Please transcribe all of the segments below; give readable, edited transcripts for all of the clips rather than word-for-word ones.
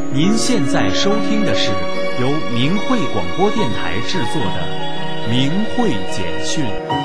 您现在收听的是由明慧广播电台制作的《明慧简讯》。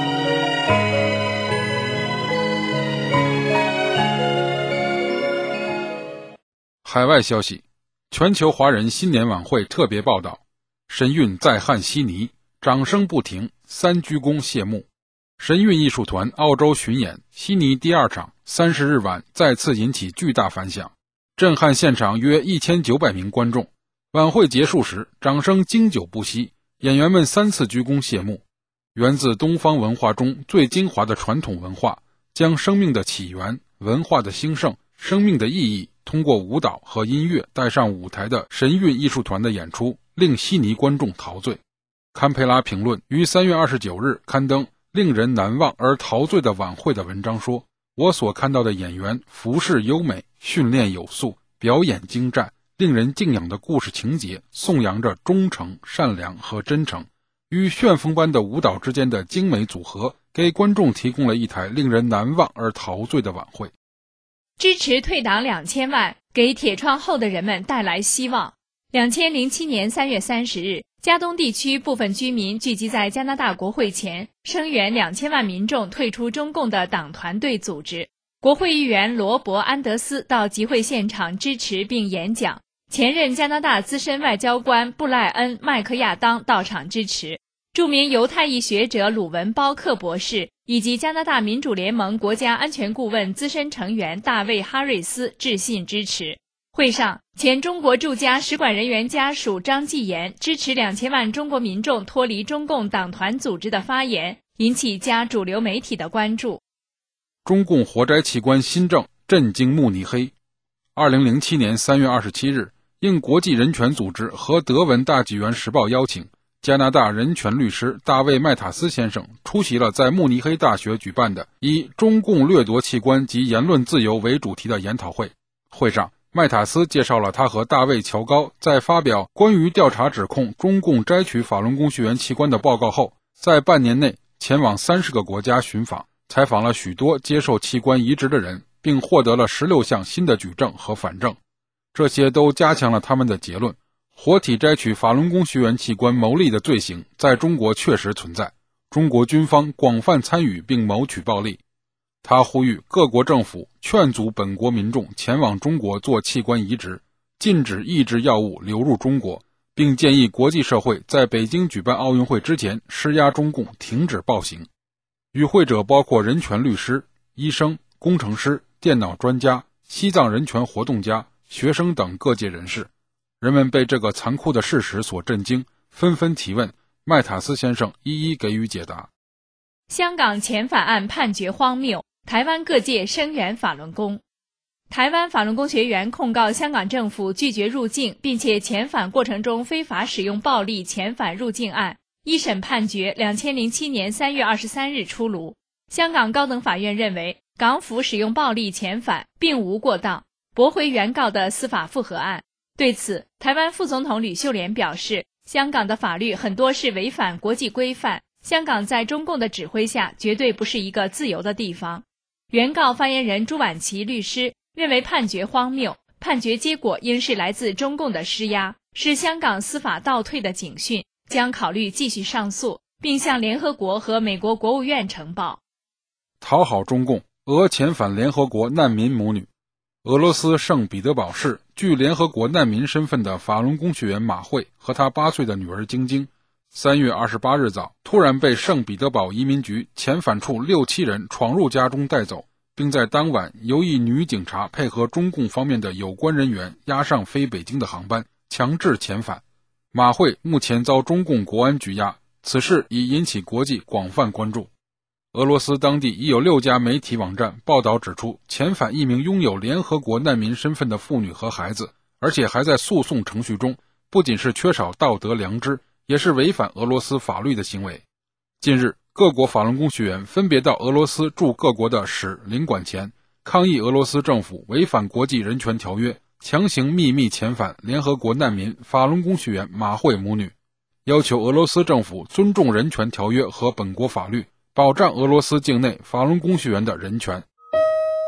海外消息，全球华人新年晚会特别报道：神韵再汉悉尼，掌声不停，3鞠躬谢幕。神韵艺术团澳洲巡演，悉尼第2场30日晚再次引起巨大反响，震撼现场约1900名观众。晚会结束时，掌声经久不息，演员们3次鞠躬谢幕。源自东方文化中最精华的传统文化，将生命的起源、文化的兴盛、生命的意义通过舞蹈和音乐带上舞台的神韵艺术团的演出，令悉尼观众陶醉。堪培拉评论于3月29日刊登令人难忘而陶醉的晚会的文章说，我所看到的演员服饰优美，训练有素，表演精湛，令人敬仰的故事情节颂扬着忠诚、善良和真诚，与旋风般的舞蹈之间的精美组合，给观众提供了一台令人难忘而陶醉的晚会。 支持退党2000万，给铁窗后的人们带来希望。2007年3月30日，加东地区部分居民聚集在加拿大国会前，声援2000万民众退出中共的党团队组织。国会议员罗伯·安德斯到集会现场支持并演讲，前任加拿大资深外交官布赖恩·麦克亚当到场支持，著名犹太裔学者鲁文·包克博士以及加拿大民主联盟国家安全顾问资深成员大卫·哈瑞斯致信支持。会上，前中国驻加使馆人员家属张继言支持2000万中国民众脱离中共党团组织的发言，引起加主流媒体的关注。 中共活摘器官新政震惊慕尼黑。2007年3月27日，应国际人权组织和德文大纪元时报邀请，加拿大人权律师大卫·麦塔斯先生出席了在慕尼黑大学举办的以中共掠夺器官及言论自由为主题的研讨会。会上，麦塔斯介绍了他和大卫·乔高在发表关于调查指控中共摘取法轮功学员器官的报告后，在半年内前往30个国家寻访，采访了许多接受器官移植的人，并获得了16项新的举证和反证。这些都加强了他们的结论：活体摘取法轮功学员器官牟利的罪行在中国确实存在，中国军方广泛参与并谋取暴利。他呼吁各国政府劝阻本国民众前往中国做器官移植，禁止抑制药物流入中国，并建议国际社会在北京举办奥运会之前施压中共停止暴行。与会者包括人权律师、医生、工程师、电脑专家、西藏人权活动家、学生等各界人士。人们被这个残酷的事实所震惊，纷纷提问，麦塔斯先生一一给予解答。 香港遣返案判决荒谬，台湾各界声援法轮功。台湾法轮功学员控告香港政府拒绝入境，并且遣返过程中非法使用暴力遣返入境案，一审判决2007年3月23日出炉。香港高等法院认为，港府使用暴力遣返并无过当，驳回原告的司法复核案。对此，台湾副总统吕秀莲表示，香港的法律很多是违反国际规范，香港在中共的指挥下绝对不是一个自由的地方。原告发言人朱婉琪律师认为判决荒谬，判决结果应是来自中共的施压，是香港司法倒退的警讯，将考虑继续上诉，并向联合国和美国国务院呈报。 讨好中共，俄遣返联合国难民母女。俄罗斯圣彼得堡市具联合国难民身份的法轮功学员马慧和她8岁的女儿晶晶，3月28日早突然被圣彼得堡移民局遣返处6、7人闯入家中带走，并在当晚由一女警察配合中共方面的有关人员押上飞北京的航班，强制遣返。马慧目前遭中共国安局押，此事已引起国际广泛关注。俄罗斯当地已有6家媒体网站报道指出，遣返一名拥有联合国难民身份的妇女和孩子，而且还在诉讼程序中，不仅是缺少道德良知，也是违反俄罗斯法律的行为。近日，各国法轮功学员分别到俄罗斯驻各国的使领馆前，抗议俄罗斯政府违反国际人权条约，强行秘密遣返联合国难民法轮功学员马慧母女，要求俄罗斯政府尊重人权条约和本国法律，保障俄罗斯境内法轮功学员的人权。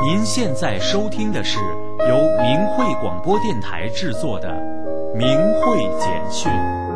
您现在收听的是由明慧广播电台制作的《明慧简讯》。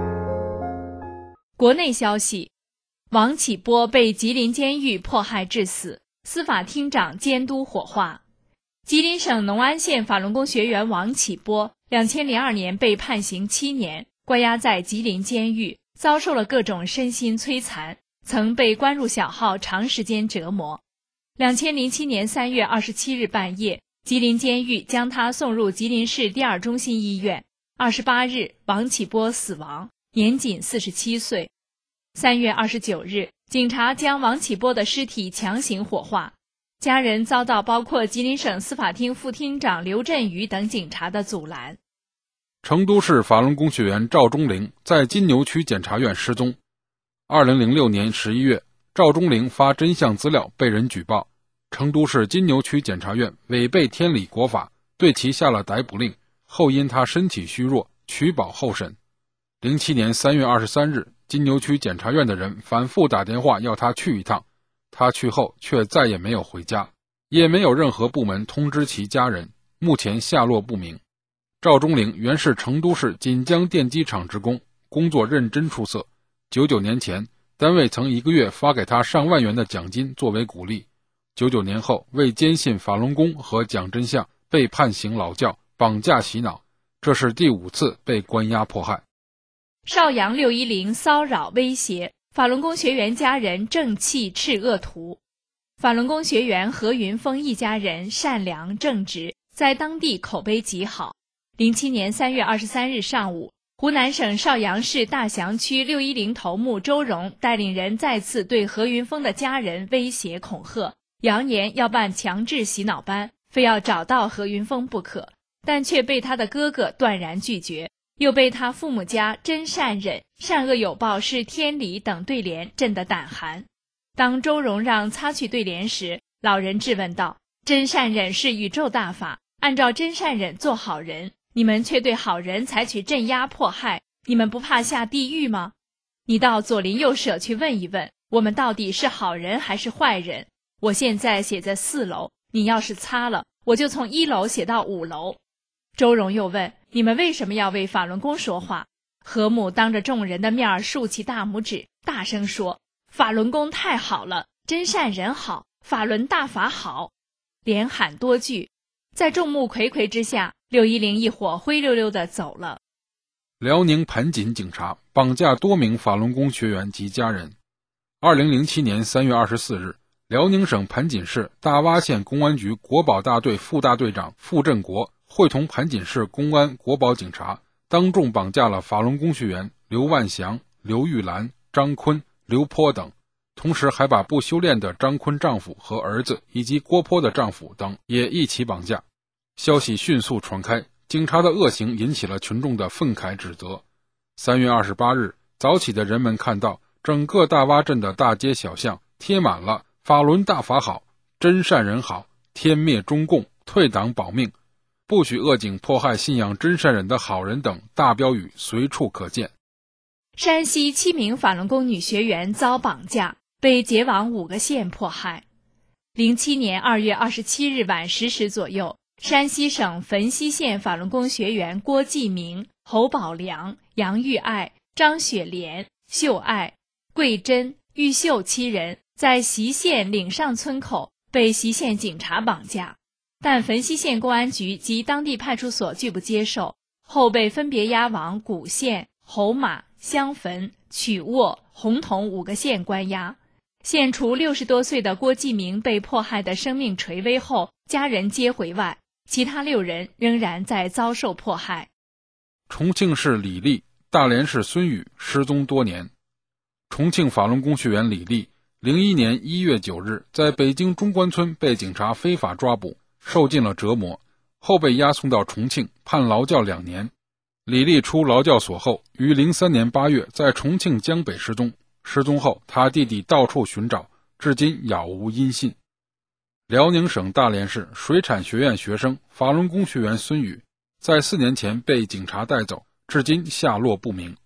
国内消息：王启波被吉林监狱迫害致死，司法厅长监督火化。吉林省农安县法轮功学员王启波2002年被判刑7年，关押在吉林监狱，遭受了各种身心摧残，曾被关入小号长时间折磨。2007年3月27日半夜，吉林监狱将他送入吉林市第二中心医院。28日，王启波死亡，年仅47岁。3月29日，警察将王启波的尸体强行火化，家人遭到包括吉林省司法厅副厅长刘振宇等警察的阻拦。 成都市法轮功学员赵忠玲在金牛区检察院失踪。2006年11月，赵忠玲发真相资料被人举报，成都市金牛区检察院违背天理国法，对其下了逮捕令，后因他身体虚弱，取保候审。07年3月23日，金牛区检察院的人反复打电话要他去一趟，他去后却再也没有回家，也没有任何部门通知其家人，目前下落不明。赵忠玲原是成都市锦江电机厂职工，工作认真出色。99年前，单位曾1个月发给他上万元的奖金作为鼓励。99年后，为坚信法轮功和讲真相，被判刑劳教、绑架洗脑，这是第5次被关押迫害。 邵阳610骚扰威胁，法轮功学员家人正气斥恶徒。法轮功学员何云峰一家人善良正直，在当地口碑极好。07年3月23日上午，湖南省邵阳市大祥区610头目周荣带领人再次对何云峰的家人威胁恐吓，扬言要办强制洗脑班，非要找到何云峰不可，但却被他的哥哥断然拒绝，又被他父母家真善忍、善恶有报是天理等对联震得胆寒。当周荣让擦去对联时，老人质问道：真善忍是宇宙大法，按照真善忍做好人，你们却对好人采取镇压迫害，你们不怕下地狱吗？你到左邻右舍去问一问，我们到底是好人还是坏人？我现在写在4楼，你要是擦了，我就从1楼写到5楼。周荣又问：你们为什么要为法轮功说话？何母当着众人的面竖起大拇指，大声说：法轮功太好了，真善人好，法轮大法好，连喊多句。在众目睽睽之下，610一伙灰溜溜地走了。 辽宁盘锦警察绑架多名法轮功学员及家人。2007年3月24日，辽宁省盘锦市大洼县公安局国保大队副大队长傅振国会同盘锦市公安国保警察，当众绑架了法轮功学员刘万祥、刘玉兰、张坤、刘坡等，同时还把不修炼的张坤丈夫和儿子以及郭坡的丈夫等也一起绑架。消息迅速传开，警察的恶行引起了群众的愤慨指责。3月28日，早起的人们看到整个大洼镇的大街小巷贴满了法轮大法好，真善人好，天灭中共，退党保命，不许恶警迫害信仰真善忍的好人等大标语随处可见。 山西7名法轮功女学员遭绑架，被解往5个县迫害。07年2月27日晚10时左右，山西省汾西县法轮功学员郭继明、侯宝良、杨玉爱、张雪莲、秀爱、桂珍、玉秀7人在隰县岭上村口被隰县警察绑架，但汾西县公安局及当地派出所拒不接受，后被分别押往古县、侯马、襄汾、曲沃、洪洞5个县关押。现除60多岁的郭继明被迫害的生命垂危后，家人接回外，其他6人仍然在遭受迫害。 重庆市李丽、大连市孙宇失踪多年。重庆法轮功学员李丽01年1月9日在北京中关村被警察非法抓捕，受尽了折磨，后被押送到重庆判劳教2年。李丽出劳教所后，于03年8月在重庆江北失踪。失踪后，他弟弟到处寻找，至今杳无音信。辽宁省大连市水产学院学生法轮功学员孙宇，在4年前被警察带走，至今下落不明。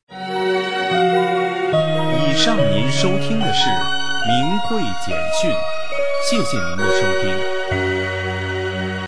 以上您收听的是明慧简讯，谢谢您的收听。